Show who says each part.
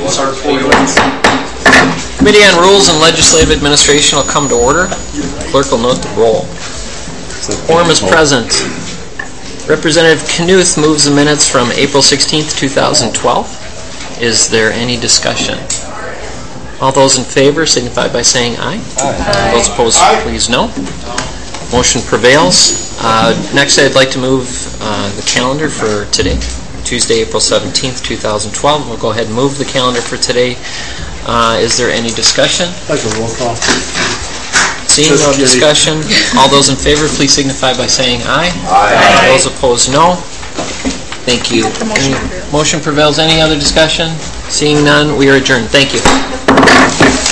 Speaker 1: Committee on Rules and Legislative Administration will come to order. Clerk will note the roll. Quorum is present. Representative Knuth moves the minutes from April 16th, 2012. Is there any discussion? All those in favor signify by saying aye. Aye. Those opposed, please no. Motion prevails. Next, I'd like to move the calendar for today, Tuesday, April 17th, 2012. We'll go ahead and move the calendar for today. Is there any discussion?
Speaker 2: Like a roll call.
Speaker 1: Seeing no discussion, all those in favor, please signify by saying aye. Aye. Those opposed, no. Thank you. Motion prevails. Any other discussion? Seeing none, we are adjourned. Thank you.